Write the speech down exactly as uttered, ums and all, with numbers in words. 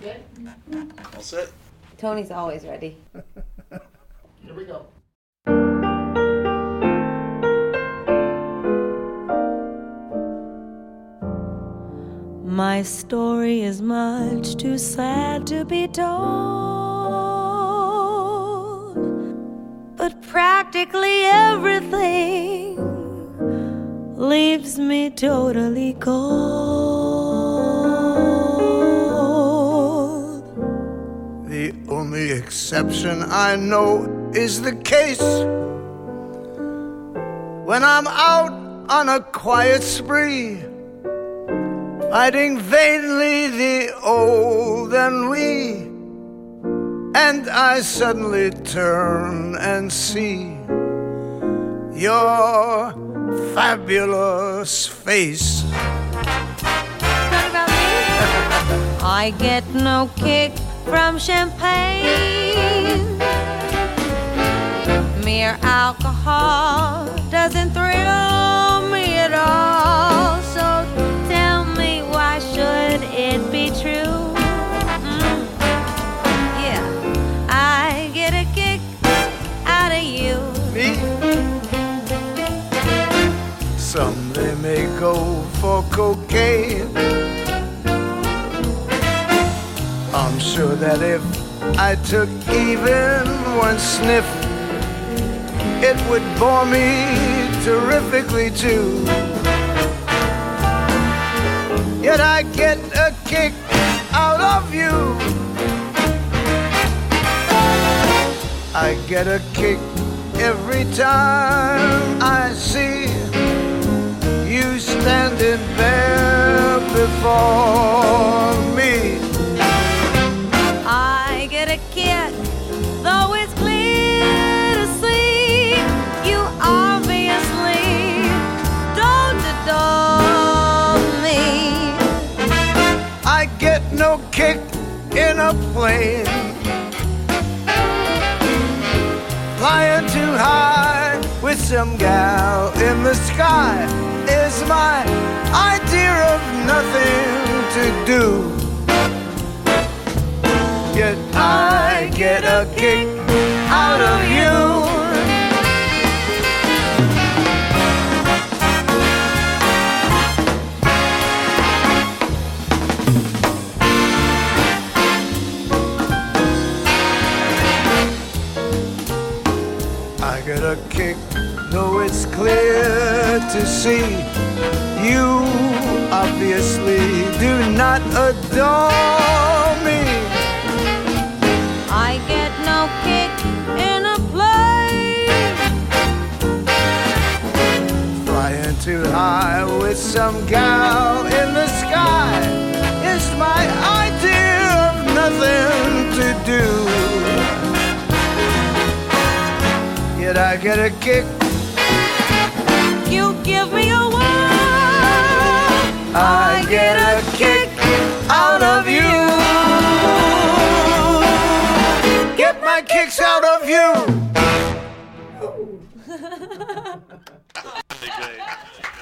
Okay. All set? Tony's always ready. Here we go. My story is much too sad to be told, but practically everything leaves me totally cold. The only exception I know is the case when I'm out on a quiet spree, fighting vainly the old ennui, and I suddenly turn and see your fabulous face. What about me? I get no kick from champagne. Mere alcohol doesn't thrill me at all. So tell me, why should it be true? Mm. Yeah, I get a kick out of you. Me? Some they may go for cocaine. I'm sure that if I took even one sniff, it would bore me terrifically too. Yet I get a kick out of you. I get a kick every time I see you standing there before me. I get a kick, though it's clear to see you obviously don't adore me. I get no kick in a plane, flying too high with some gal in the sky is my idea of nothing to do. Yet I get a kick out of you. I get a kick, though it's clear to see you obviously do not adore me. I get no kick in a plane, Flying too high with some gal in the sky is my idea of nothing to do. Yet I get a kick. you give me a whirl. I get a kick out of you. Get my kicks out of you. Great.